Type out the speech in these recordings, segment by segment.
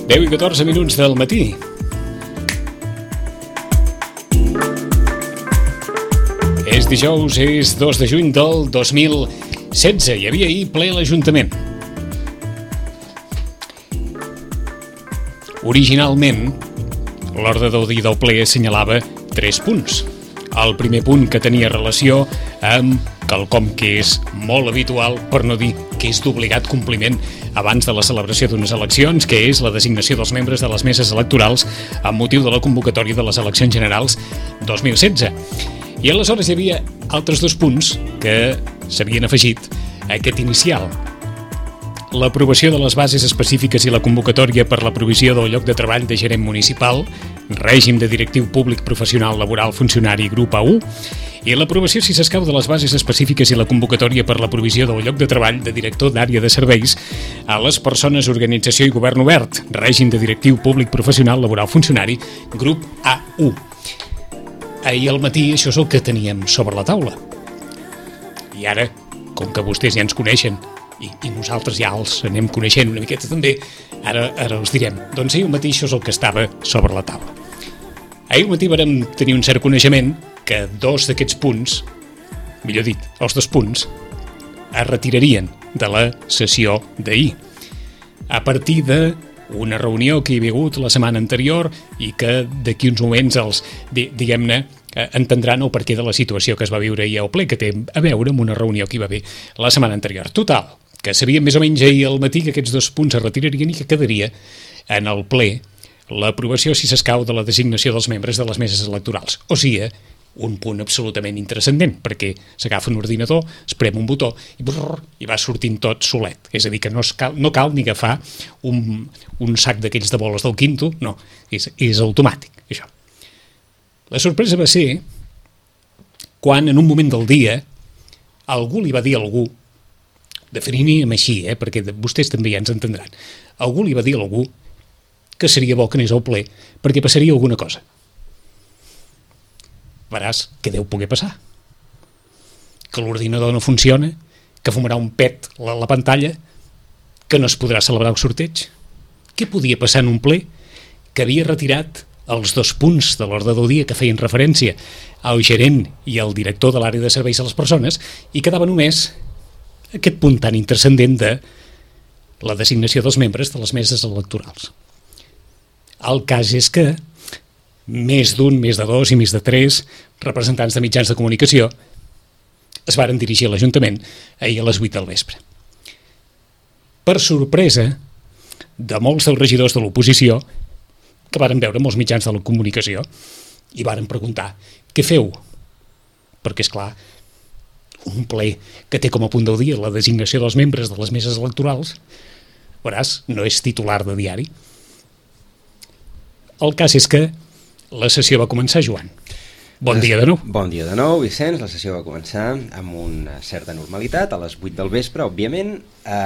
10:14 del matí. És dijous, és 2 de juny del 2016. Hi havia ahir ple a l'Ajuntament. Originalment, l'ordre del dia del ple assenyalava 3 punts. El primer punt, que tenia relació amb quelcom que és molt habitual, per no dir que és d'obligat compliment abans de la celebració d'unes eleccions, que és la designació dels membres de les meses electorals amb motiu de la convocatòria de les eleccions generals 2016. I aleshores hi havia altres 2 punts que s'havien afegit a aquest inicial. L'aprovació de les bases específiques i la convocatòria per la provisió del lloc de treball de gerent municipal, règim de directiu públic professional laboral funcionari grup A1, i l'aprovació, si s'escau, de les bases específiques i la convocatòria per la provisió del lloc de treball de director d'àrea de serveis a les persones, organització i govern obert, règim de directiu públic professional laboral funcionari grup A1. Ahir al matí això és el que teníem sobre la taula. I ara, com que vostès ja ens coneixen i nosaltres ja els anem coneixent una miqueta també, ara els direm. Doncs ahir al matí això és el que estava sobre la taula. Ahir al matí vam tenir un cert coneixement que 2 d'aquests punts, millor dit, els 2 punts, es retirarien de la sessió d'ahir. A partir d'una reunió que hi havia hagut la setmana anterior i que d'aquí uns moments els, diguem-ne, entendran el perquè de la situació que es va viure ahir al ple, que té a veure amb una reunió que hi va haver la setmana anterior. Total, que sabíem més o menys ahir al matí que aquests 2 punts es retirarien i que quedaria en el ple l'aprovació, si s'escau, de la designació dels membres de les meses electorals. O sigui, un punt absolutament intranscendent, perquè s'agafa un ordinador, es prem un botó i va sortint tot solet. És a dir, que no cal ni agafar un sac d'aquells de boles del quinto, no, és automàtic, això. La sorpresa va ser quan, en un moment del dia, algú li va dir a algú, definim així, perquè vostès també ja ens entendran, algú li va dir a algú que seria bo que anés al ple perquè passaria alguna cosa. Veràs què deu poder passar. Que l'ordinador no funciona, que fumarà un pet la pantalla, que no es podrà celebrar el sorteig. Què podia passar en un ple que havia retirat els 2 punts de l'ordre del dia que feien referència al gerent i al director de l'àrea de serveis a les persones i quedava només aquest punt tan intranscendent de la designació dels membres de les meses electorals. El cas és que més d'un, més de 2 i més de 3 representants de mitjans de comunicació es varen dirigir a l'Ajuntament ahir a les 8 del vespre. Per sorpresa de molts dels regidors de l'oposició que varen veure molts mitjans de la comunicació i varen preguntar: què feu? Perquè, esclar, un ple que té com a punt del dia la designació dels membres de les meses electorals, veuràs, no és titular de diari. El cas és que la sessió va començar, Joan. Bon dia de nou. Bon dia de nou, Vicenç. La sessió va començar amb una certa normalitat, a les 8 del vespre, òbviament.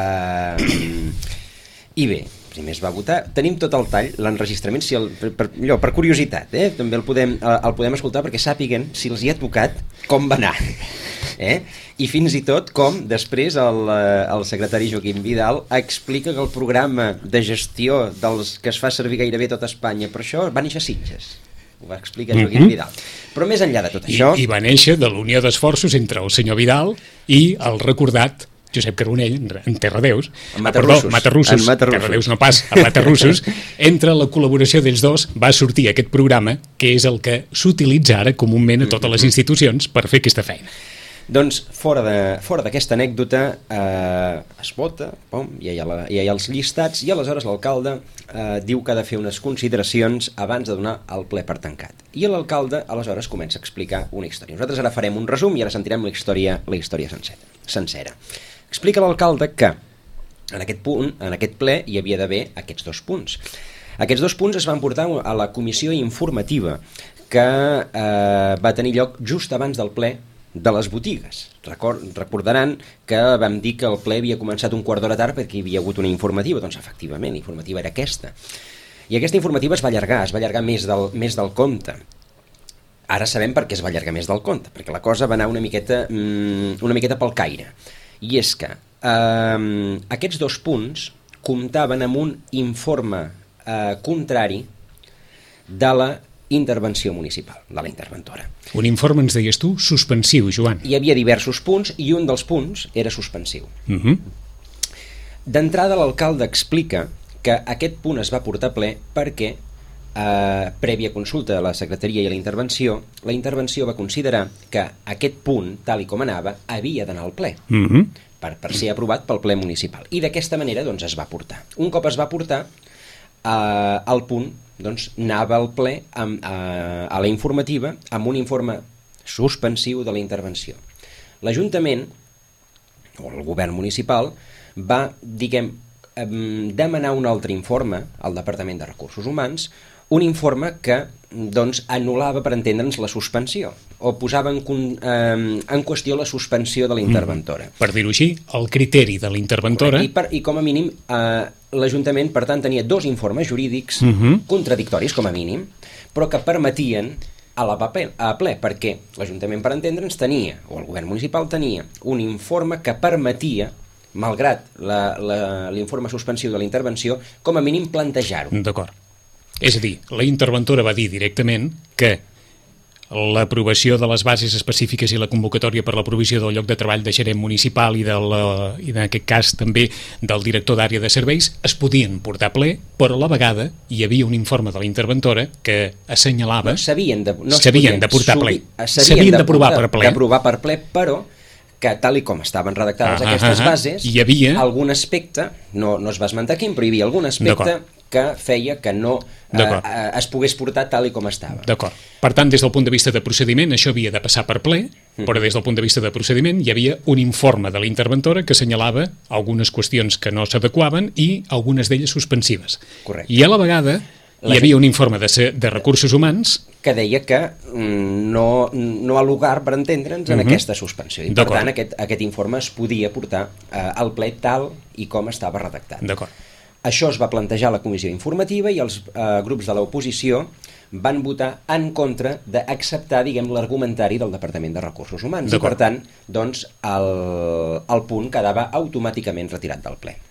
I bé, primer es va votar. Tenim tot el tall, l'enregistrament, per curiositat, també el podem escoltar perquè sàpiguen, si els hi ha tocat, com va anar. I fins i tot com després el secretari Joaquim Vidal explica que el programa de gestió dels que es fa servir gairebé tot Espanya per això va néixer a Sitges. Ho va explicar Joaquim Vidal. Però més enllà de tot això... I va néixer de la unió d'esforços entre el senyor Vidal i el recordat Josep Carbonell, en Terradeus, Matarrussos, Terradeus no pas, a Matarrussos, entre la col·laboració dels dos va sortir aquest programa, que és el que s'utilitza ara comúment a totes les institucions per fer aquesta feina. Doncs fora d'aquesta anècdota es vota, hi ha els llistats, i aleshores l'alcalde diu que ha de fer unes consideracions abans de donar el ple per tancat. I l'alcalde aleshores comença a explicar una història. Nosaltres ara farem un resum i ara sentirem la història sencera. Explica l'alcalde que en aquest ple hi havia d'haver aquests 2 punts. Aquests 2 punts es van portar a la comissió informativa que va tenir lloc just abans del ple de les botigues. Recordaran que vam dir que el ple havia començat un quart d'hora tard perquè hi havia hagut una informativa. Doncs efectivament, la informativa era aquesta. I aquesta informativa es va allargar més del compte. Ara sabem per què es va allargar més del compte, perquè la cosa va anar una miqueta pel caire. I és que aquests 2 punts comptaven amb un informe contrari de la intervenció municipal, de la interventora. Un informe, ens deies tu, suspensiu, Joan. Hi havia diversos punts i un dels punts era suspensiu. D'entrada, l'alcalde explica que aquest punt es va portar a ple perquè, prèvia consulta de la secretaria i la intervenció va considerar que aquest punt, tal i com anava, havia d'anar al ple per ser aprovat pel ple municipal. I d'aquesta manera doncs, es va portar. Un cop es va portar, el punt doncs, anava al ple a la informativa amb un informe suspensiu de la intervenció. L'Ajuntament, o el govern municipal, va, demanar un altre informe al Departament de Recursos Humans, un informe que doncs, anul·lava, per entendre'ns, la suspensió, o posava en qüestió la suspensió de la interventora. Per dir-ho així, el criteri de la interventora... I com a mínim, l'Ajuntament, per tant, tenia dos informes jurídics contradictoris, com a mínim, però que permetien a ple, perquè l'Ajuntament, per entendre'ns, tenia, o el govern municipal tenia, un informe que permetia, malgrat l'informe suspensiu de la intervenció, com a mínim plantejar-ho. D'acord. És a dir, la interventora va dir directament que l'aprovació de les bases específiques i la convocatòria per la provisió del lloc de treball de gerent municipal i en aquest cas també del director d'àrea de serveis es podien portar a ple, però a la vegada hi havia un informe de la interventora que assenyalava... S'havien de portar a ple. S'havien d'aprovar per ple. D'aprovar per ple, però que tal i com estaven redactades aquestes bases, hi havia algun aspecte, no es va esmentar quin, però hi havia algun aspecte que feia que no es pogués portar tal i com estava. D'acord. Per tant, des del punt de vista de procediment, això havia de passar per ple, però des del punt de vista de procediment hi havia un informe de la interventora que assenyalava algunes qüestions que no s'adequaven i algunes d'elles suspensives. Correcte. I a la vegada hi havia un informe de recursos humans que deia que no ha lugar, per entendre'ns, en aquesta suspensió. I per tant, aquest informe es podia portar al ple tal i com estava redactat. D'acord. Això es va plantejar a la comissió informativa i els grups de l'oposició van votar en contra d'acceptar, l'argumentari del Departament de Recursos Humans. I, per tant, doncs, el punt quedava automàticament retirat del ple.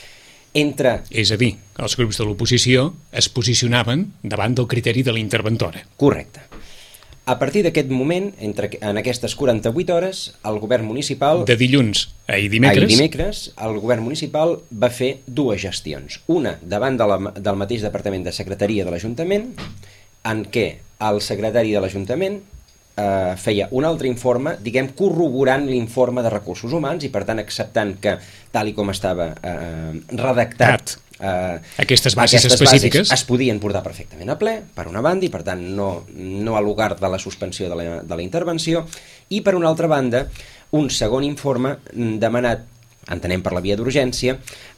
És a dir, els grups de l'oposició es posicionaven davant del criteri de la interventora. Correcte. A partir d'aquest moment, en aquestes 48 hores, el govern municipal... De dilluns a dimecres, el govern municipal va fer dues gestions. Una, davant del mateix Departament de Secretaria de l'Ajuntament, en què el secretari de l'Ajuntament feia un altre informe, corroborant l'informe de Recursos Humans i, per tant, acceptant que, tal i com estava redactat, aquestes bases específiques es podien portar perfectament a ple, per una banda, i per tant no al lugar de la suspensió de la intervenció, i per una altra banda un segon informe demanat, entenem per la via d'urgència,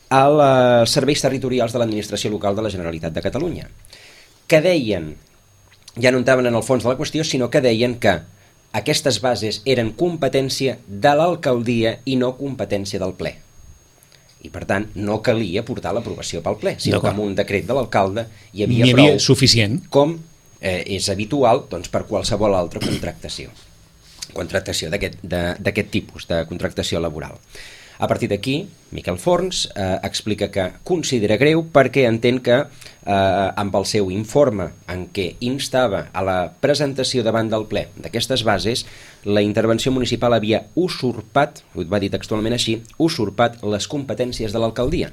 als serveis territorials de l'administració local de la Generalitat de Catalunya, que deien, ja no entraven en el fons de la qüestió, sinó que deien que aquestes bases eren competència de l'alcaldia i no competència del ple. I, per tant, no calia portar l'aprovació pel ple, sinó que amb un decret de l'alcalde hi havia prou, suficient, com és habitual per qualsevol altra contractació d'aquest tipus, de contractació laboral. A partir d'aquí, Miquel Forns explica que considera greu perquè entén que amb el seu informe en què instava a la presentació davant del ple d'aquestes bases, la intervenció municipal havia usurpat, ho va dir textualment així, usurpat les competències de l'alcaldia.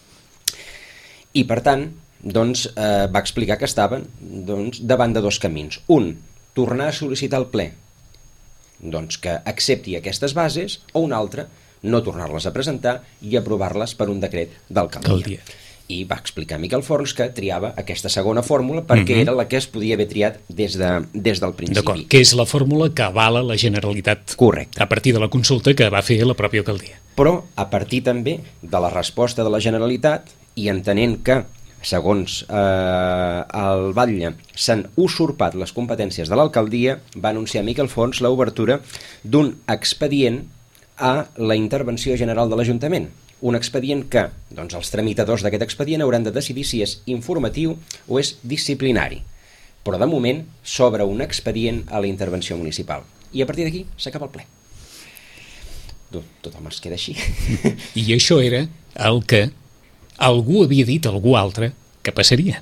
I per tant, va explicar que estaven davant de dos camins. Un, tornar a sol·licitar al ple que accepti aquestes bases, o un altre, no tornar-les a presentar i aprovar-les per un decret d'alcaldia. I va explicar Miquel Forns que triava aquesta segona fórmula perquè era la que es podia haver triat des del principi. D'acord, que és la fórmula que avala la Generalitat. Correcte. A partir de la consulta que va fer la pròpia alcaldia. Però a partir també de la resposta de la Generalitat i entenent que, segons el Batlle, s'han usurpat les competències de l'alcaldia, va anunciar Miquel Forns l'obertura d'un expedient a la intervenció general de l'Ajuntament. Un expedient que, els tramitadors d'aquest expedient hauran de decidir si és informatiu o és disciplinari. Però, de moment, s'obre un expedient a la intervenció municipal. I a partir d'aquí s'acaba el ple. Tothom es queda així. I això era el que algú havia dit a algú altre què passaria?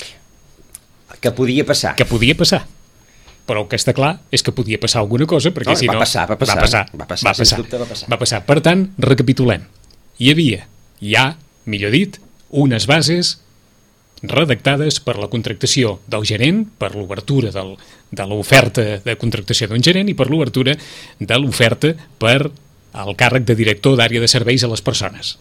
Que podia passar. Que podia passar. Però el que està clar és que podia passar alguna cosa, perquè si no... Va passar, sens dubte va passar. Va passar. Per tant, recapitulem. Hi ha, millor dit, unes bases redactades per la contractació del gerent, per l'obertura de l'oferta de contractació d'un gerent i per l'obertura de l'oferta per al càrrec de director d'àrea de serveis a les persones.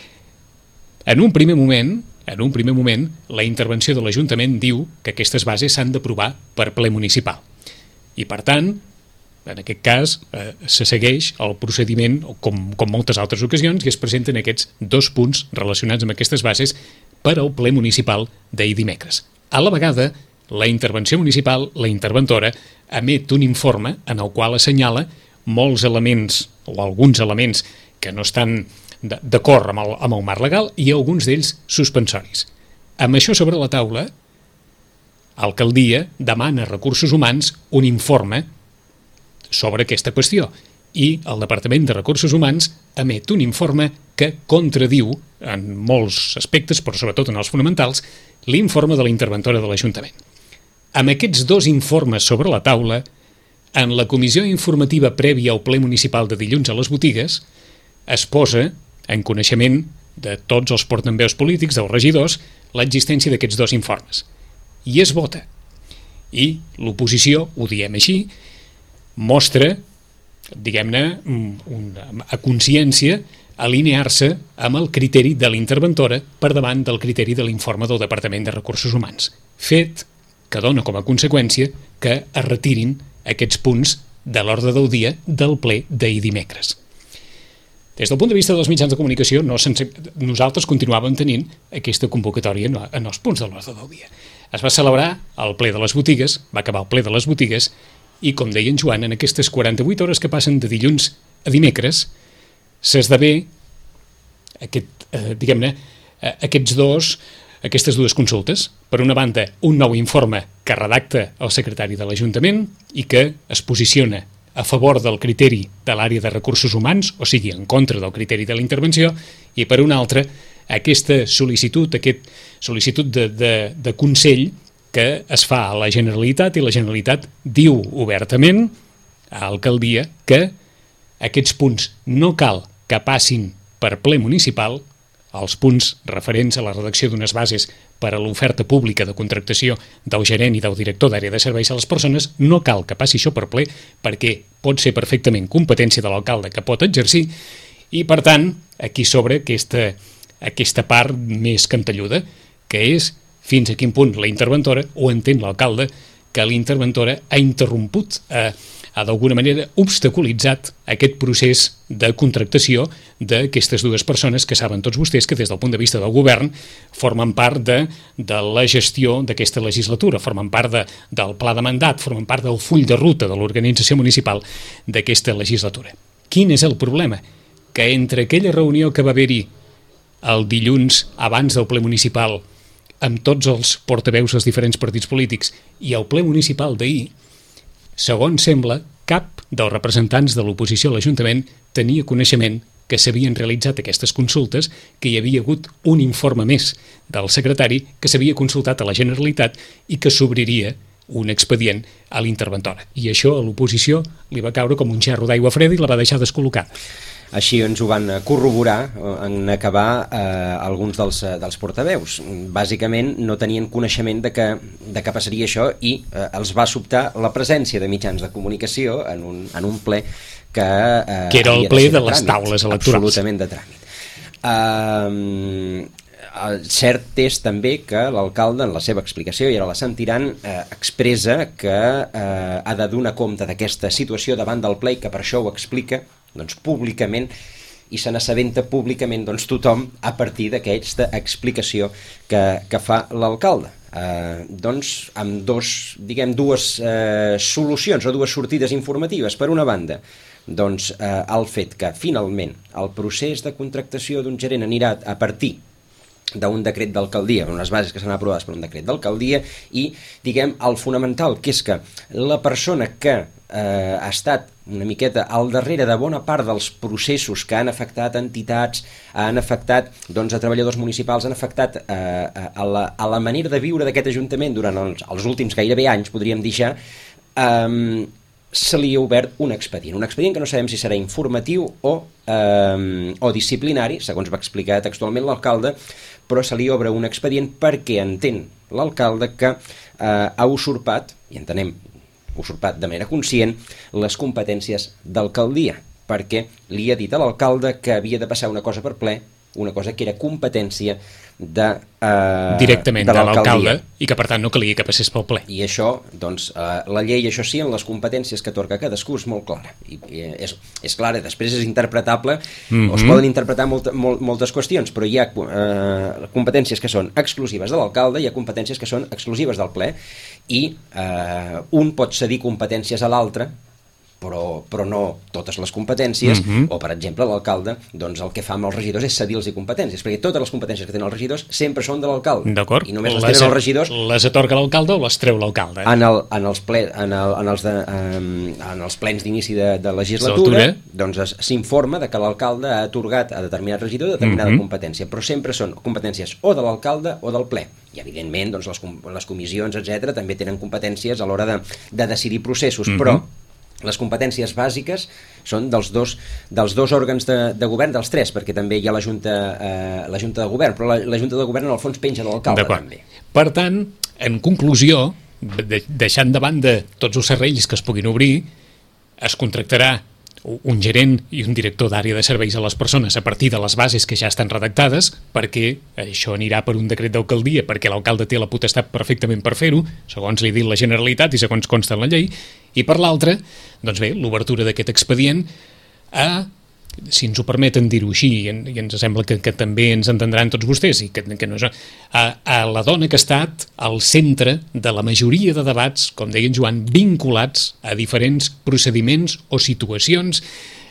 En un primer moment, la intervenció de l'Ajuntament diu que aquestes bases s'han d'aprovar per ple municipal. I, per tant, en aquest cas, se segueix el procediment, com moltes altres ocasions, i es presenten aquests 2 punts relacionats amb aquestes bases per al ple municipal d'ahir dimecres. A la vegada, la intervenció municipal, la interventora, emet un informe en el qual assenyala molts elements, o alguns elements que no estan d'acord amb el marc legal i alguns d'ells suspensoris. Amb això sobre la taula, l'alcaldia demana a Recursos Humans un informe sobre aquesta qüestió i el Departament de Recursos Humans emet un informe que contradiu en molts aspectes, però sobretot en els fonamentals, l'informe de la interventora de l'Ajuntament. Amb aquests 2 informes sobre la taula, en la comissió informativa prèvia al ple municipal de dilluns a les botigues, es posa en coneixement de tots els portaveus polítics, dels regidors, l'existència d'aquests 2 informes. I es vota. I l'oposició, ho diem així, mostra, diguem-ne, a consciència, alinear-se amb el criteri de l'interventora per davant del criteri de l'informe del Departament de Recursos Humans. Fet que dona com a conseqüència que es retirin aquests punts de l'ordre del dia del ple d'ahir dimecres. Des del punt de vista dels mitjans de comunicació, nosaltres continuàvem tenint aquesta convocatòria en els punts de l'ordre del dia. Es va celebrar el ple de les botigues, va acabar el ple de les botigues, i, com deia en Joan, en aquestes 48 hores que passen de dilluns a dimecres, s'esdevé aquestes 2 consultes. Per una banda, un nou informe que redacta el secretari de l'Ajuntament i que es posiciona a favor del criteri de l'àrea de recursos humans, o sigui, en contra del criteri de la intervenció, i per una altra, aquesta sol·licitud de consell que es fa a la Generalitat, i la Generalitat diu obertament a l'alcaldia que aquests punts no cal que passin per ple municipal, els punts referents a la redacció d'unes bases per a l'oferta pública de contractació del gerent i del director d'àrea de serveis a les persones, no cal que passi això per ple perquè pot ser perfectament competència de l'alcalde que pot exercir i, per tant, aquí s'obre aquesta part més cantelluda, que és fins a quin punt la interventora, o entén l'alcalde, que la interventora ha interromput, ha d'alguna manera obstaculitzat aquest procés de contractació d'aquestes 2 persones que saben tots vostès que des del punt de vista del govern formen part de la gestió d'aquesta legislatura, formen part del pla de mandat, formen part del full de ruta de l'organització municipal d'aquesta legislatura. Quin és el problema? Que entre aquella reunió que va haver-hi el dilluns abans del ple municipal amb tots els portaveus dels diferents partits polítics i el ple municipal d'ahir, segons sembla, cap dels representants de l'oposició a l'Ajuntament tenia coneixement que s'havien realitzat aquestes consultes, que hi havia hagut un informe més del secretari que s'havia consultat a la Generalitat i que s'obriria un expedient a l'interventora. I això a l'oposició li va caure com un gerro d'aigua freda i la va deixar descol·locada. Així ens ho van corroborar en acabar alguns dels portaveus. Bàsicament no tenien coneixement de què passaria això i els va sobtar la presència de mitjans de comunicació en un ple que era el ple de les taules electorals. Absolutament de tràmit. Cert és també que l'alcalde en la seva explicació, i ara la sentiran, expressa que ha de donar compte d'aquesta situació davant del ple i que per això ho explica públicament i se n'assabenta públicament tothom a partir d'aquesta explicació que fa l'alcalde. Amb dues solucions o 2 sortides informatives. Per una banda, el fet que finalment el procés de contractació d'un gerent anirà a partir d'un decret d'alcaldia, unes bases que seran aprovades per un decret d'alcaldia i, el fonamental, que és que la persona que ha estat una miqueta al darrere de bona part dels processos que han afectat entitats, han afectat doncs, a treballadors municipals, han afectat a la manera de viure d'aquest Ajuntament durant els últims gairebé anys, podríem dir ja, se li ha obert un expedient que no sabem si serà informatiu o disciplinari, segons va explicar textualment l'alcalde, però se li obre un expedient perquè entén l'alcalde que ha usurpat, i entenem usurpat de manera conscient, les competències d'alcaldia, perquè li ha dit a l'alcalde que havia de passar una cosa per ple, una cosa que era competència directament de l'alcalde i que per tant no calia que passés pel ple. I això, doncs, la llei, això sí, en les competències que atorga cadascú és molt clara. I és clara, després és interpretable, es poden interpretar moltes qüestions, però hi ha competències que són exclusives de l'alcalde, hi ha competències que són exclusives del ple, i un pot cedir competències a l'altre, però no totes les competències, o per exemple l'alcalde doncs el que fa amb els regidors és cedir-los competències, perquè totes les competències que tenen els regidors sempre són de l'alcalde. D'acord. I només les tenen els regidors. Les atorga l'alcalde o les treu l'alcalde? En els plens d'inici de legislatura doncs s'informa de que l'alcalde ha atorgat a determinat regidor determinada competència, però sempre són competències o de l'alcalde o del ple. I evidentment doncs, les comissions, etc., també tenen competències a l'hora de decidir processos, però les competències bàsiques són dels dos òrgans de govern, dels tres, perquè també hi ha la Junta de Govern, però la Junta de Govern en el fons penja de l'alcalde també. Per tant, en conclusió, deixant de banda tots els serrells que es puguin obrir, es contractarà un gerent i un director d'àrea de serveis a les persones a partir de les bases que ja estan redactades, perquè això anirà per un decret d'alcaldia, perquè l'alcalde té la potestat perfectament per fer-ho, segons li ha dit la Generalitat i segons consta en la llei, i per l'altra, doncs bé, l'obertura d'aquest expedient a, si ens ho permeten dir-ho així, i ens sembla que també ens entendran tots vostès, i que no és, a la dona que ha estat al centre de la majoria de debats, com deia en Joan, vinculats a diferents procediments o situacions,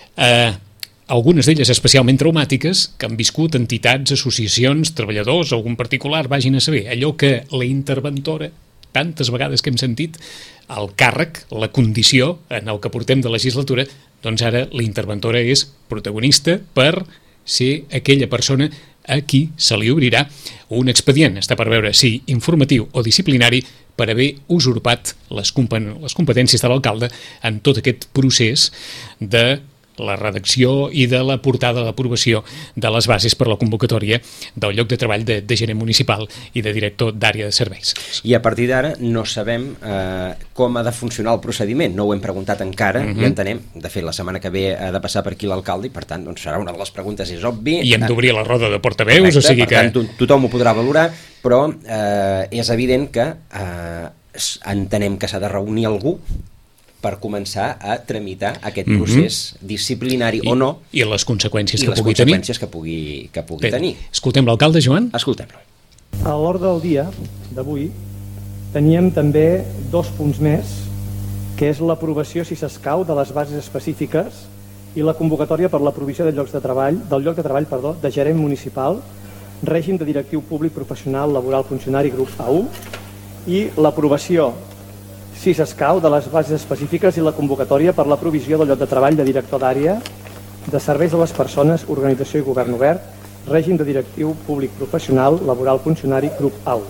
algunes d'elles especialment traumàtiques, que han viscut entitats, associacions, treballadors, algun particular, vagin a saber, allò que la interventora, tantes vegades que hem sentit, el càrrec, la condició en el que portem de legislatura, doncs ara la interventora és protagonista per ser aquella persona a qui se li obrirà un expedient. Està per veure si informatiu o disciplinari per haver usurpat les competències de l'alcalde en tot aquest procés de la redacció i de la portada a l'aprovació de les bases per la convocatòria del lloc de treball de gerent municipal i de director d'àrea de serveis. I a partir d'ara no sabem com ha de funcionar el procediment, no ho hem preguntat encara i entenem, de fet la setmana que ve ha de passar per aquí l'alcalde i per tant doncs, serà una de les preguntes, és obvi. I hem d'obrir la roda de portaveus, correcte, o sigui que... Per tant, tothom ho podrà valorar, però és evident que entenem que s'ha de reunir algú per començar a tramitar aquest procés disciplinari o no i les conseqüències que pugui tenir. Escoltem l'alcalde, Joan? Escoltem-lo. A l'ordre del dia d'avui teníem també 2 punts més, que és l'aprovació, si s'escau, de les bases específiques i la convocatòria per la provisió del lloc de treball de gerent municipal, règim de directiu públic professional laboral funcionari grup A1 i l'aprovació, si s'escau, de les bases específiques i la convocatòria per la provisió del lloc de treball de director d'àrea de serveis a les persones, organització i govern obert, règim de directiu públic professional, laboral funcionari, grup A1.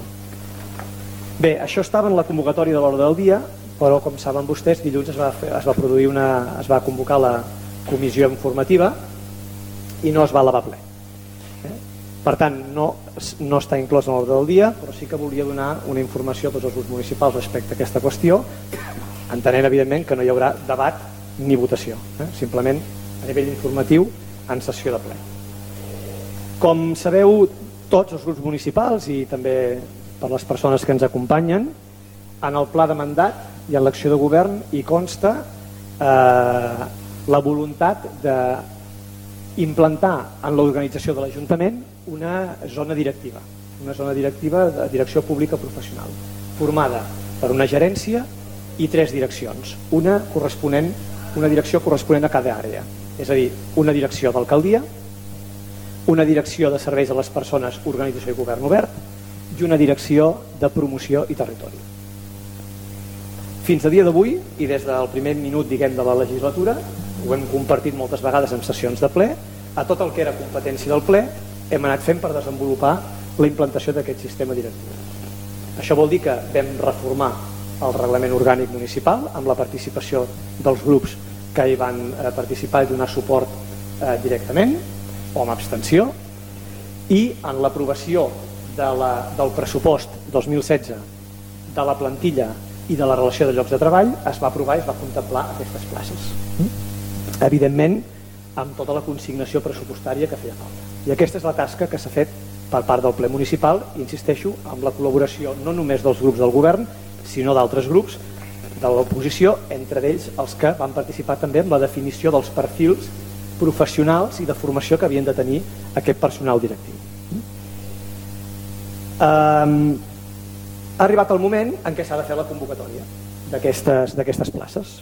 Bé, això estava en la convocatòria de l'ordre del dia, però com saben vostès, dilluns es va convocar la comissió informativa i no es va elevar ple. Per tant, no està inclòs en l'ordre del dia, però sí que volia donar una informació a tots els grups municipals respecte a aquesta qüestió, entenent, evidentment, que no hi haurà debat ni votació, simplement a nivell informatiu en sessió de ple. Com sabeu, tots els grups municipals i també per les persones que ens acompanyen, en el pla de mandat i en l'acció de govern hi consta la voluntat d'implantar en l'organització de l'Ajuntament una zona directiva de direcció pública professional, formada per una gerència i 3 direccions, una direcció corresponent a cada àrea, és a dir, una direcció d'alcaldia, una direcció de serveis a les persones, organització i govern obert i una direcció de promoció i territori. Fins a dia d'avui, i des del primer minut de la legislatura, ho hem compartit moltes vegades en sessions de ple, a tot el que era competència del ple hem anat fent per desenvolupar la implantació d'aquest sistema directiu. Això vol dir que vam reformar el reglament orgànic municipal amb la participació dels grups que hi van participar i donar suport directament o amb abstenció, i en l'aprovació del pressupost 2016 de la plantilla i de la relació de llocs de treball es va aprovar i es va contemplar aquestes places. Evidentment, amb tota la consignació pressupostària que feia falta. I aquesta és la tasca que s'ha fet per part del ple municipal, i insisteixo, amb la col·laboració no només dels grups del govern, sinó d'altres grups de l'oposició, entre ells els que van participar també en la definició dels perfils professionals i de formació que havien de tenir aquest personal directiu. Ha arribat el moment en què s'ha de fer la convocatòria d'aquestes places.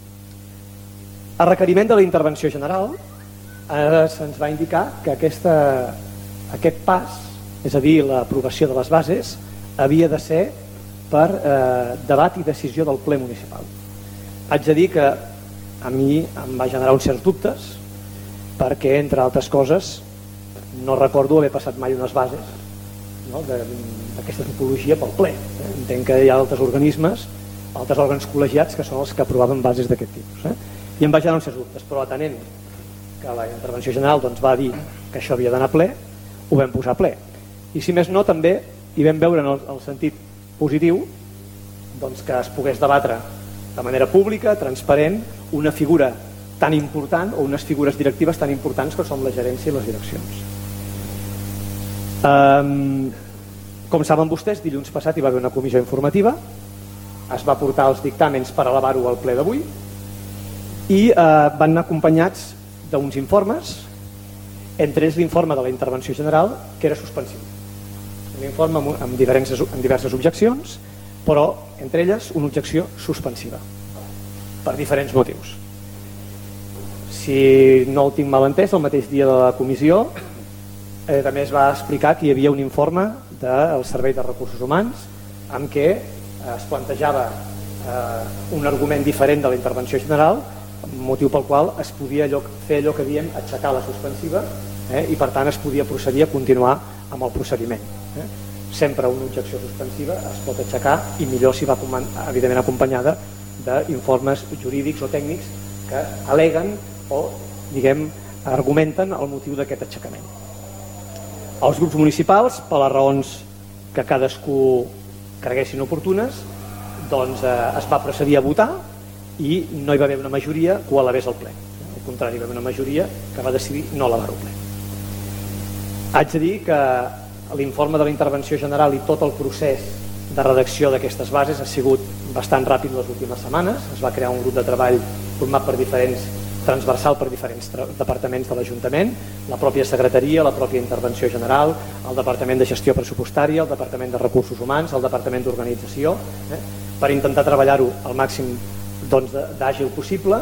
A requeriment de la intervenció general se'ns va indicar que aquest pas, és a dir, l'aprovació de les bases, havia de ser per debat i decisió del ple municipal. Haig de dir que a mi em va generar uns certs dubtes, perquè, entre altres coses, no recordo haver passat mai unes bases d'aquesta tipologia pel ple. Entenc que hi ha altres organismes, altres òrgans col·legiats que són els que aprovaven bases d'aquest tipus. I em va generar uns certs dubtes, però atenent que la intervenció general va dir que això havia d'anar a ple, ho vam posar a ple. I si més no, també hi vam veure en el sentit positiu que es pogués debatre de manera pública, transparent, una figura tan important o unes figures directives tan importants que són la gerència i les direccions. Com saben vostès, dilluns passat hi va haver una comissió informativa, es va portar els dictàmens per elevar-ho al ple d'avui i van anar acompanyats d'uns informes, entre ells l'informe de la intervenció general, que era suspensiu. Un informe amb diverses objeccions, però entre elles una objecció suspensiva, per diferents motius. Si no ho tinc mal entès, el mateix dia de la comissió també es va explicar que hi havia un informe del Servei de Recursos Humans amb què es plantejava un argument diferent de la intervenció general, motiu pel qual es podia fer allò que diem aixecar la suspensiva i per tant es podia procedir a continuar amb el procediment. Sempre una objecció suspensiva es pot aixecar i millor si va evidentment acompanyada d'informes jurídics o tècnics que aleguen o argumenten el motiu d'aquest aixecament. Els grups municipals, per les raons que cadascú creguessin oportunes, es va procedir a votar i no hi va haver una majoria que ho elevés al ple. Al contrari, hi va haver una majoria que va decidir no elevar-ho al ple. Haig de dir que l'informe de la intervenció general i tot el procés de redacció d'aquestes bases ha sigut bastant ràpid les últimes setmanes. Es va crear un grup de treball format transversal per diferents departaments de l'Ajuntament, la pròpia secretaria, la pròpia intervenció general, el Departament de Gestió Pressupostària, el Departament de Recursos Humans, el Departament d'Organització, per intentar treballar-ho al màxim d'àgil possible,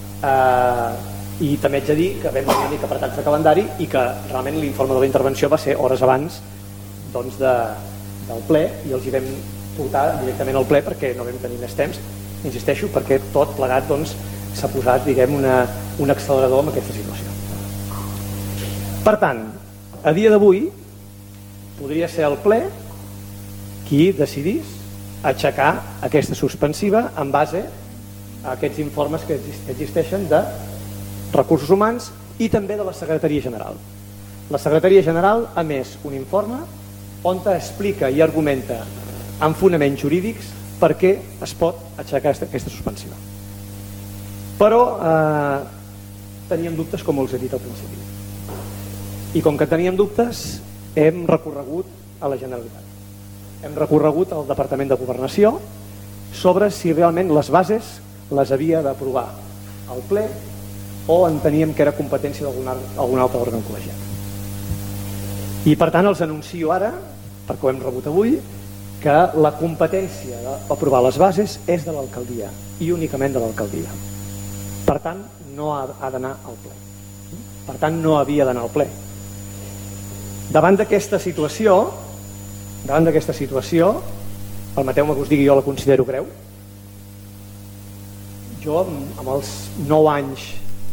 i també haig de dir que vam una mica apretats de calendari i que realment l'informe de la intervenció va ser hores abans del ple i els hi vam portar directament al ple perquè no vam tenir més temps, insisteixo, perquè tot plegat s'ha posat un accelerador en aquesta situació. Per tant, a dia d'avui podria ser el ple qui decidís aixecar aquesta suspensiva en base a aquests informes que existeixen de Recursos Humans i també de la Secretaria General. La Secretaria General ha emès un informe on explica i argumenta amb fonaments jurídics per què es pot aixecar aquesta suspensiva. Però teníem dubtes, com els he dit al principi. I com que teníem dubtes, hem recorregut a la Generalitat. Hem recorregut al Departament de Governació sobre si realment les bases les havia d'aprovar al ple o enteníem que era competència d'algun altre òrgan col·legiat. I per tant els anuncio ara, perquè ho hem rebut avui, que la competència d'aprovar les bases és de l'alcaldia i únicament de l'alcaldia. Per tant, no ha d'anar al ple. Per tant, no havia d'anar al ple. Davant d'aquesta situació, permeteu-me que us digui, jo la considero greu, Jo, amb els 9 anys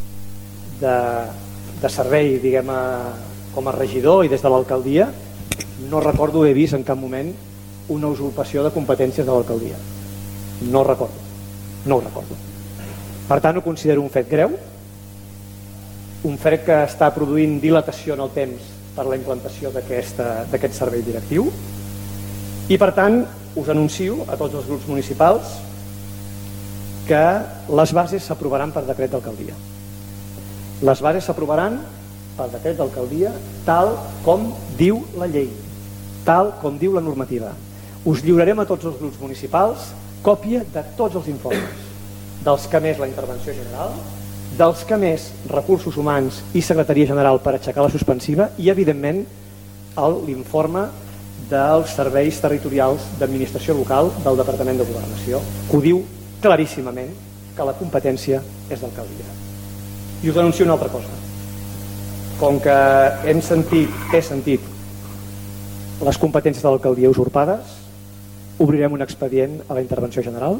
de servei, diguem, com a regidor i des de l'alcaldia, no recordo haver vist en cap moment una usurpació de competències de l'alcaldia. No ho recordo. Per tant, ho considero un fet greu, un fet que està produint dilatació en el temps per la implantació d'aquest servei directiu, i per tant us anuncio a tots els grups municipals que les bases s'aprovaran per decret d'alcaldia. Les bases s'aprovaran per decret d'alcaldia tal com diu la llei, tal com diu la normativa. Us lliurarem a tots els grups municipals còpia de tots els informes, dels que més la intervenció general, dels que més recursos humans i secretaria general per aixecar la suspensiva i, evidentment, l'informe dels serveis territorials d'administració local del Departament de Governació, que ho diu claríssimament que la competència és d'alcaldia. I us anuncio una altra cosa. Com que he sentit les competències de l'alcaldia usurpades, obrirem un expedient a la intervenció general.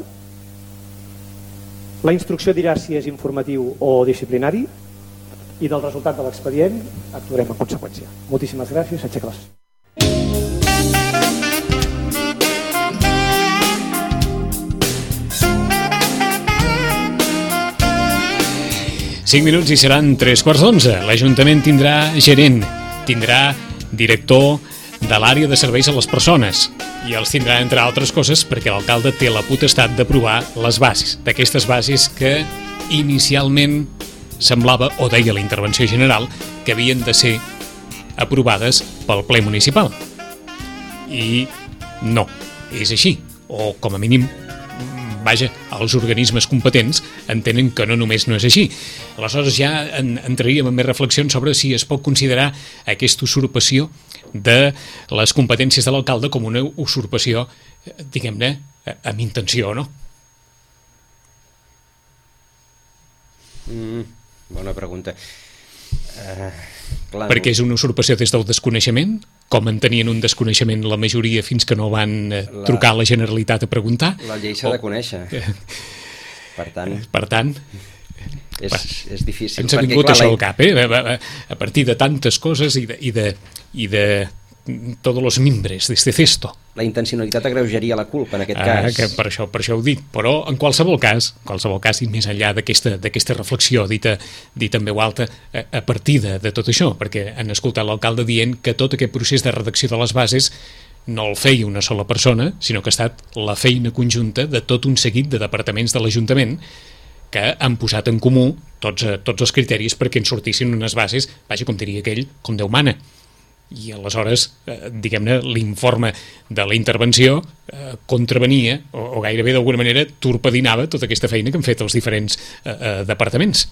La instrucció dirà si és informatiu o disciplinari i del resultat de l'expedient actuarem en conseqüència. Moltíssimes gràcies, aixeca la sessió. 5 minuts i seran 11:03. L'Ajuntament tindrà gerent, tindrà director de l'àrea de serveis a les persones i els tindrà, entre altres coses, perquè l'alcalde té la potestat d'aprovar les bases, d'aquestes bases que inicialment semblava, o deia la intervenció general, que havien de ser aprovades pel ple municipal. I no, és així, o com a mínim, vaja, els organismes competents entenen que no només no és així. Aleshores ja entraríem en més reflexions sobre si es pot considerar aquesta usurpació de les competències de l'alcalde com una usurpació, diguem-ne, amb intenció, no? Bona pregunta. Clar, perquè és una usurpació des del desconeixement, com en tenien un desconeixement la majoria fins que no van trucar a la Generalitat a preguntar. La llei s'ha de conèixer. Per tant, és difícil. Ens ha vingut això al cap, a partir de tantes coses i de tots els membres d'aquest cesto. La intencionalitat agreujaria la culpa en aquest cas. Que per això ho dic, però en qualsevol cas i més enllà d'aquesta reflexió dita en veu alta a partir de tot això, perquè han escoltat l'alcalde dient que tot aquest procés de redacció de les bases no el feia una sola persona, sinó que ha estat la feina conjunta de tot un seguit de departaments de l'Ajuntament que han posat en comú tots els criteris perquè en sortissin unes bases, vaja, com diria aquell, com Déu mana. I aleshores, diguem-ne, l'informe de la intervenció contravenia o gairebé d'alguna manera torpedinava tota aquesta feina que han fet els diferents departaments.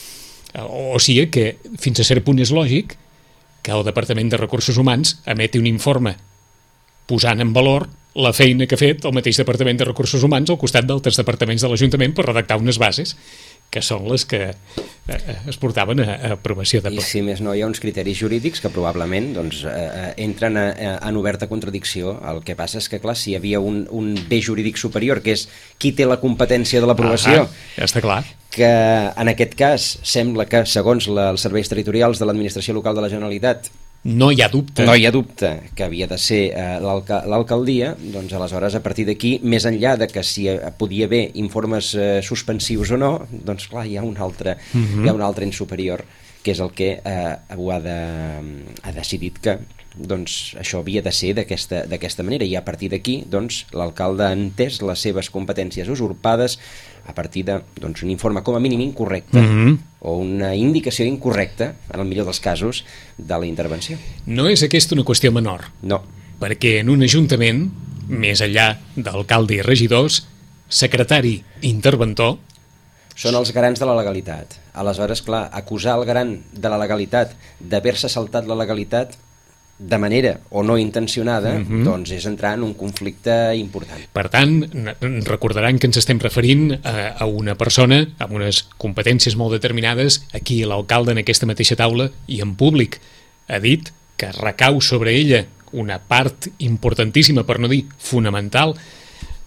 O sigui que fins a cert punt és lògic que el Departament de Recursos Humans emeti un informe posant en valor la feina que ha fet el mateix Departament de Recursos Humans al costat d'altres departaments de l'Ajuntament per redactar unes bases que són les que es portaven a aprovació de ple. I si més no, hi ha uns criteris jurídics que probablement entren en oberta contradicció. El que passa és que, clar, si hi havia un bé jurídic superior, que és qui té la competència de l'aprovació, ja està clar, que en aquest cas sembla que, segons els serveis territorials de l'administració local de la Generalitat, no hi ha dubte que havia de ser l'alcaldia, doncs aleshores a partir d'aquí, més enllà de que si podia haver informes suspensius o no, doncs clar, hi ha un altre ens superior, que és el que ha decidit que doncs això havia de ser d'aquesta manera, i a partir d'aquí doncs l'alcalde ha entès les seves competències usurpades a partir d'un informe com a mínim incorrecte o una indicació incorrecta, en el millor dels casos, de la intervenció. No és aquesta una qüestió menor. No. Perquè en un ajuntament, més enllà d'alcalde i regidors, secretari i interventor, són els garants de la legalitat. Aleshores, clar, acusar el garant de la legalitat d'haver-se saltat la legalitat de manera o no intencionada, doncs és entrar en un conflicte important. Per tant, recordaran que ens estem referint a una persona amb unes competències molt determinades. Aquí l'alcalde en aquesta mateixa taula i en públic ha dit que recau sobre ella una part importantíssima, per no dir fonamental,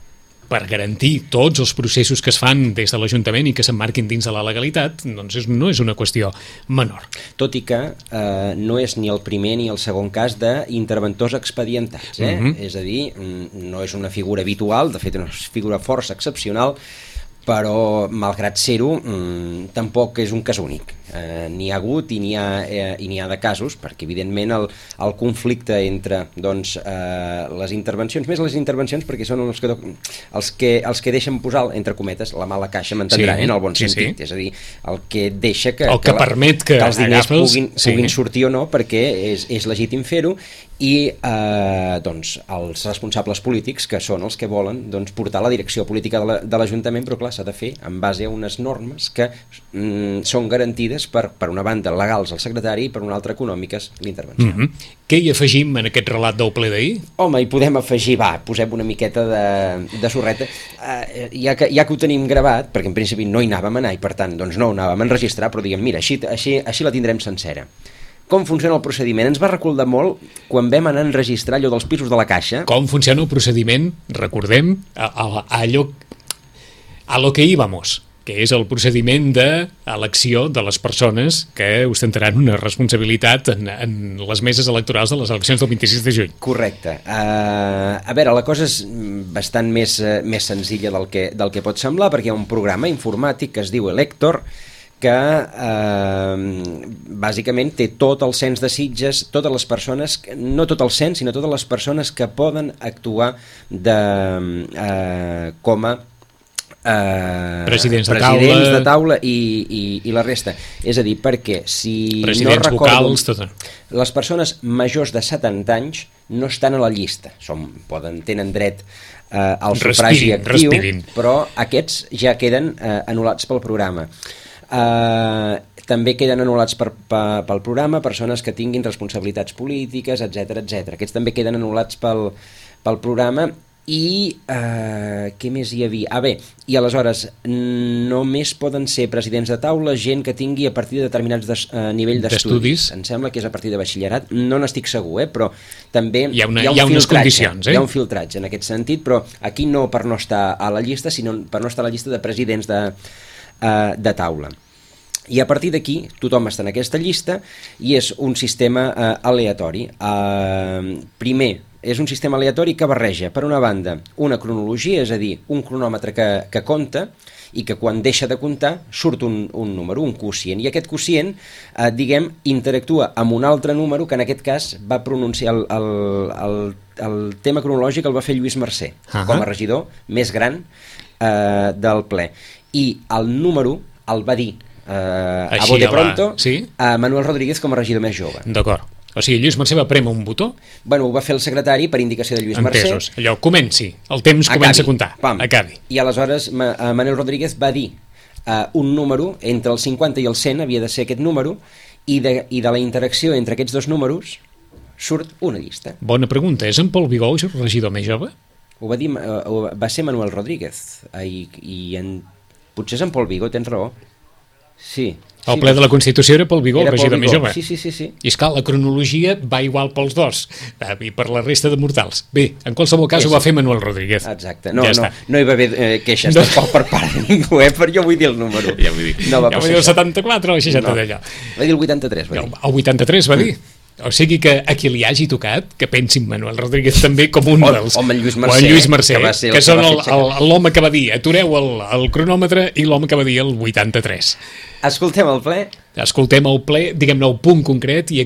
per garantir tots els processos que es fan des de l'Ajuntament i que s'emmarquin dins de la legalitat, doncs no és una qüestió menor. Tot i que no és ni el primer ni el segon cas d'interventors expedientats. És a dir, no és una figura habitual, de fet és una figura força excepcional, però malgrat ser-ho tampoc és un cas únic. N'hi ha hagut i n'hi ha de casos, perquè evidentment el conflicte entre les intervencions, més les intervencions perquè són els que deixen posar, entre cometes, la mala caixa, m'entendran, en el bon sentit. És a dir, el que deixa que permet que els diners puguin sortir o no, perquè és legítim fer-ho, i els responsables polítics, que són els que volen portar la direcció política de l'Ajuntament, però clar, s'ha de fer en base a unes normes que són garantides per una banda legals al secretari i per una altra econòmiques l'intervenció. Què hi afegim en aquest relat del ple d'ahir? Home, hi podem afegir, posem una miqueta de sorreta, ja que ho tenim gravat, perquè en principi no hi anàvem a anar i per tant no ho anàvem a enregistrar, però diguem, mira, així la tindrem sencera. Com funciona el procediment? Ens va recordar molt quan vam anar a enregistrar allò dels pisos de la Caixa. Com funciona el procediment, recordem, a lo que íbamos, que és el procediment d'elecció de les persones que ostentaran una responsabilitat en les meses electorals de les eleccions del 26 de juny. Correcte. A veure, la cosa és bastant més senzilla del que pot semblar, perquè hi ha un programa informàtic que es diu Elector, que bàsicament té tot el cens de Sitges, totes les persones, no tot el cens, sinó totes les persones que poden actuar com a presidents de taula i la resta. És a dir, perquè si presidents no recordo, vocals, tot. Les persones majors de 70 anys no estan a la llista, tenen dret al sufragi actiu, però aquests ja queden anul·lats pel programa. També queden anul·lats pel programa persones que tinguin responsabilitats polítiques, etc. Aquests també queden anul·lats pel programa. I què més hi havia? I aleshores només poden ser presidents de taula gent que tingui a partir de determinats nivell d'estudis. Em sembla que és a partir de batxillerat, no n'estic segur, però també hi ha unes condicions. Hi ha un filtratge en aquest sentit, però aquí no per no estar a la llista, sinó per no estar a la llista de presidents de taula. I a partir d'aquí tothom està en aquesta llista i és un sistema aleatori. Primer, és un sistema aleatori que barreja, per una banda, una cronologia, és a dir, un cronòmetre que compta i que quan deixa de comptar surt un número, un quocient, i aquest quocient, interactua amb un altre número que en aquest cas va pronunciar el tema cronològic el va fer Lluís Mercè, com a regidor més gran del ple. I el número el va dir a bote pronto a Manuel Rodríguez com a regidor més jove. D'acord. O sigui, Lluís Mercè va prémer un botó? Ho va fer el secretari per indicació de Lluís Mercè. Entesos. Allò, comenci. El temps comença a comptar. Acabi. I aleshores Manuel Rodríguez va dir un número, entre el 50 i el 100 havia de ser aquest número, i de la interacció entre aquests dos números surt una llista. Bona pregunta. És en Pol Vigó el regidor més jove? Ho va dir, va ser Manuel Rodríguez. Potser és en Pol Vigó, tens raó. Sí. El ple de la Constitució era Pol Vigó, el regidor més jove. Sí. I és clar, la cronologia va igual pels dos, i per la resta de mortals. Bé, en qualsevol cas ho va fer Manuel Rodríguez. Exacte. No hi va haver queixes tampoc per part de ningú, però jo vull dir el número. Ja vull dir. Ja vull dir el 74 o el 60 d'allò. Va dir el 83, va dir. El 83 va dir. O sigui que a qui li hagi tocat, que pensin Manuel Rodríguez també com un dels... O en Lluís Mercè, que són l'home que va dir atureu el cronòmetre i l'home que va dir el 83. Escoltem el ple. Escoltem el ple, diguem-ne, el punt concret i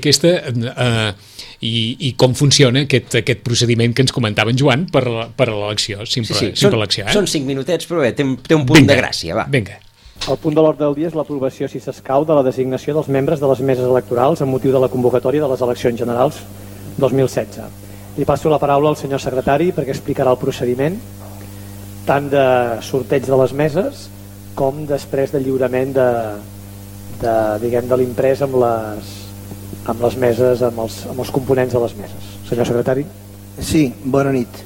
i com funciona aquest procediment que ens comentava en Joan per l'elecció, simple elecció. Són 5 minutets, però bé, té un punt de gràcia, va. Vinga. El punt de l'ordre del dia és l'aprovació, si s'escau, de la designació dels membres de les meses electorals amb motiu de la convocatòria de les eleccions generals 2016. Li passo la paraula al senyor secretari perquè explicarà el procediment tant de sorteig de les meses com després de lliurament de l'imprès amb les meses, amb els components de les meses. Senyor secretari. Sí, bona nit.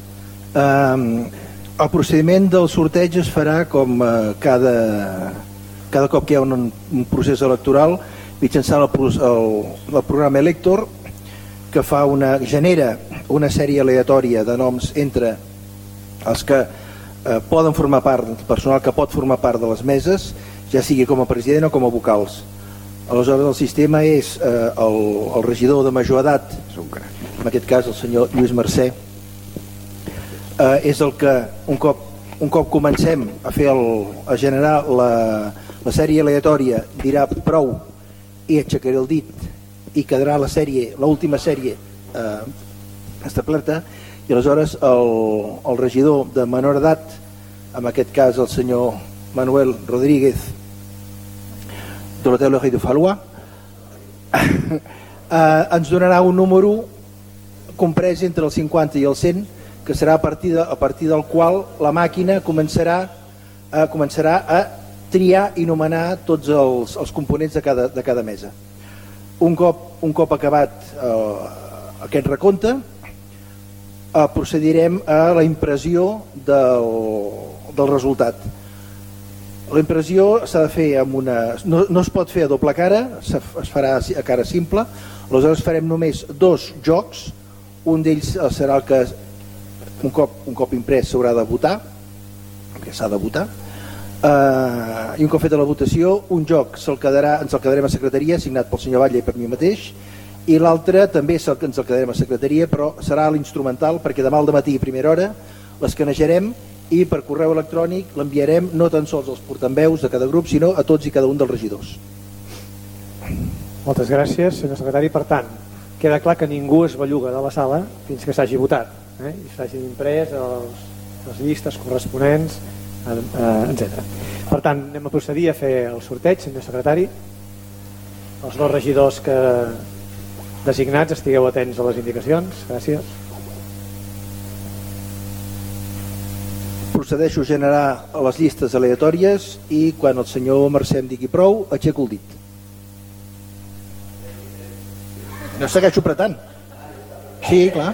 El procediment del sorteig es farà com cada cop que hi ha un procés electoral mitjançant el programa Elector, que genera una sèrie aleatòria de noms entre els que poden formar part, el personal que pot formar part de les meses, ja sigui com a president o com a vocals. Aleshores el sistema és el regidor de major edat, en aquest cas el senyor Lluís Mercè, és el que un cop comencem a generar la sèrie aleatòria dirà prou i aixecaré el dit i quedarà l'última sèrie establerta, i aleshores el regidor de menor edat, en aquest cas el senyor Manuel Rodríguez de l'Hotel Le Rei de Fallois, ens donarà un número comprès entre el 50 i el 100, que serà a partir del qual la màquina començarà a triar i nomenar tots els components de cada mesa. Un cop acabat aquest recompte, procedirem a la impressió del resultat. La impressió s'ha de fer no es pot fer a doble cara, es farà a cara simple. Aleshores farem només 2 jocs, un d'ells serà el que un cop imprès s'haurà de votar, que s'ha de votar, i un cop feta la votació, un joc ens el quedarem a secretaria, signat pel senyor Batlle i per mi mateix, i l'altre també ens el quedarem a secretaria, però serà l'instrumental, perquè demà al matí a primera hora l'escanejarem i per correu electrònic l'enviarem no tan sols als portaveus de cada grup, sinó a tots i cada un dels regidors. Moltes gràcies, senyor secretari. Per tant, queda clar que ningú es belluga de la sala fins que s'hagi votat, i s'hagin imprès les llistes corresponents, etc. Per tant, anem a procedir a fer el sorteig, senyor secretari. Els 2 regidors que designats estigueu atents a les indicacions. Gràcies. Procedeixo a generar les llistes aleatòries i quan el senyor Mercè em digui prou, aixeco el dit. No segueixo apretant. Sí, clar.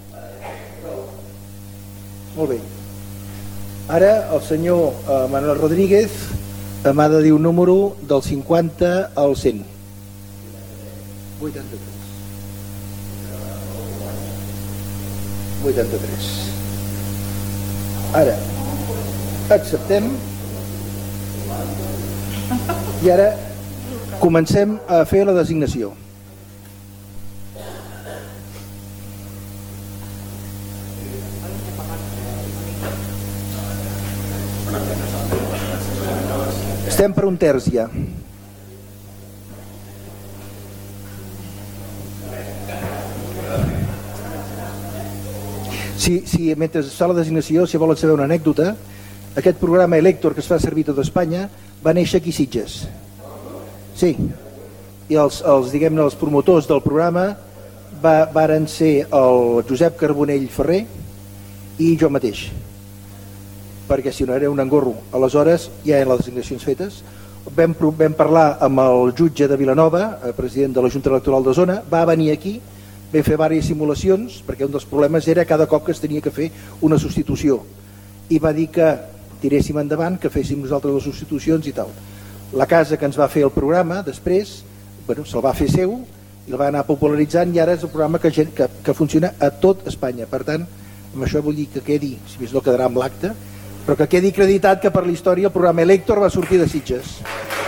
Molt bé. Ara el senyor Manuel Rodríguez m'ha de dir un número del 50 al 100. 83. 83. Ara acceptem i ara comencem a fer la designació. Estem per un terç ja. Si mentre es fa la designació, si volen saber una anècdota, aquest programa Elector que es fa servir a tot Espanya va néixer aquí a Sitges. Sí. I els promotors del programa varen ser el Josep Carbonell Ferrer i jo mateix, perquè si no era un engorro. Aleshores ja hi ha les designacions fetes. Vam parlar amb el jutge de Vilanova, president de la Junta Electoral de Zona, va venir aquí, vam fer diverses simulacions, perquè un dels problemes era cada cop que es tenia que fer una substitució, i va dir que tiréssim endavant, que féssim nosaltres les substitucions i tal. La casa que ens va fer el programa després, se'l va fer seu i el va anar popularitzant, i ara és el programa que funciona a tot Espanya. Per tant, amb això vull dir que quedi, si més no quedarà amb l'acte, però que quedi acreditat que per la història el programa Elector va sortir de Sitges.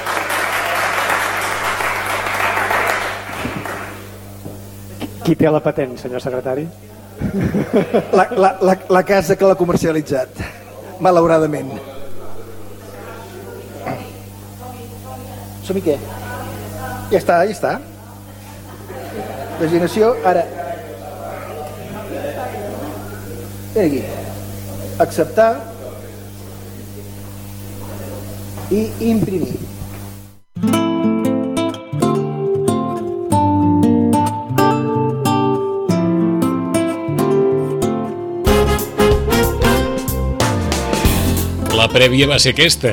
Qui té la patent, senyor secretari? La casa que l'ha comercialitzat, malauradament. Som-hi què? Ja està. Designació, ara. Ven aquí. Acceptar i imprimir. La prèvia va ser aquesta.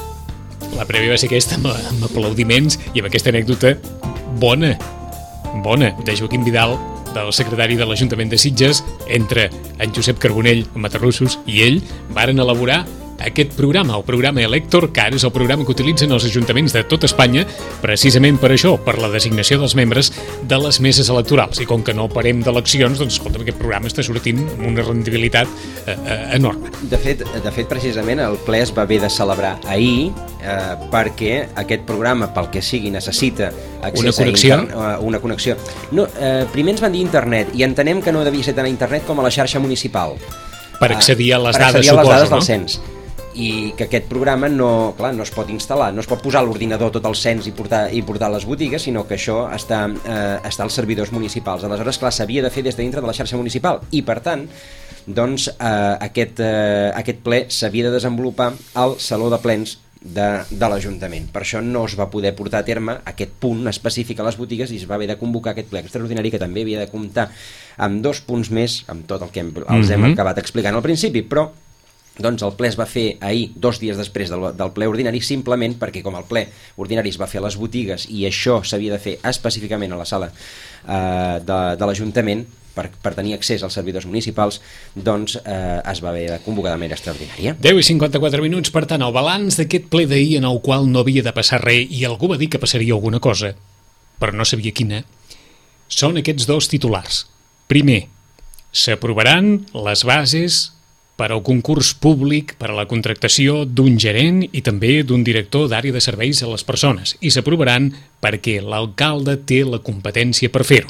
Amb aplaudiments i amb aquesta anècdota bona, de Joaquim Vidal, del secretari de l'Ajuntament de Sitges, entre en Josep Carbonell, Matarrussos, i ell varen elaborar aquest programa, el programa Elector, que ara és el programa que utilitzen els ajuntaments de tot Espanya, precisament per això, per la designació dels membres de les meses electorals. I com que no parem d'eleccions, doncs, escolta, aquest programa està sortint amb una rendibilitat enorme. De fet, precisament, el ple es va haver de celebrar ahir perquè aquest programa, pel que sigui, necessita accés una connexió. No, primer ens van dir internet, i entenem que no devia ser tant a internet com a la xarxa municipal. Per accedir a les dades, suposo, no? Del cens. I que aquest programa no es pot instal·lar, no es pot posar a l'ordinador tot el cens i portar a les botigues, sinó que això està als servidors municipals. Aleshores, clar, s'havia de fer des de dintre de la xarxa municipal i, per tant, doncs, aquest ple s'havia de desenvolupar al Saló de Plens de l'Ajuntament. Per això no es va poder portar a terme aquest punt específic a les botigues i es va haver de convocar aquest ple extraordinari, que també havia de comptar amb 2 punts més, amb tot el que els hem acabat explicant al principi, però doncs el ple es va fer ahir, 2 dies després del ple ordinari, simplement perquè com el ple ordinari es va fer a les botigues i això s'havia de fer específicament a la sala de l'Ajuntament per tenir accés als servidors municipals, doncs es va haver de convocar de manera extraordinària. 10:54 minuts, per tant, el balanç d'aquest ple d'ahir en el qual no havia de passar res i algú va dir que passaria alguna cosa, però no sabia quina, són aquests 2 titulars. Primer, s'aprovaran les bases per al concurs públic per a la contractació d'un gerent i també d'un director d'àrea de serveis a les persones, i s'aprovaran perquè l'alcalde té la competència per fer-ho.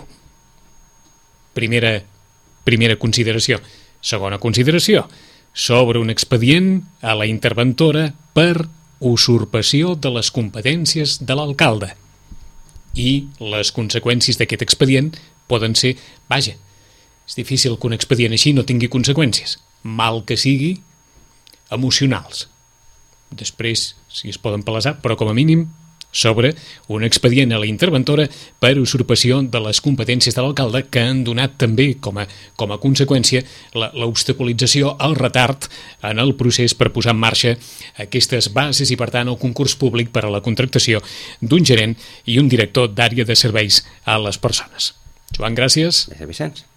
Primera consideració. Segona consideració, s'obre un expedient a la interventora per usurpació de les competències de l'alcalde. I les conseqüències d'aquest expedient poden ser, vaja, és difícil que un expedient així no tingui conseqüències, mal que sigui, emocionals. Després, si es poden palesar, però com a mínim s'obre un expedient a la interventora per usurpació de les competències de l'alcalde que han donat també com a conseqüència l'obstaculització, el retard en el procés per posar en marxa aquestes bases i, per tant, el concurs públic per a la contractació d'un gerent i un director d'àrea de serveis a les persones. Joan, gràcies. Gràcies, Vicenç.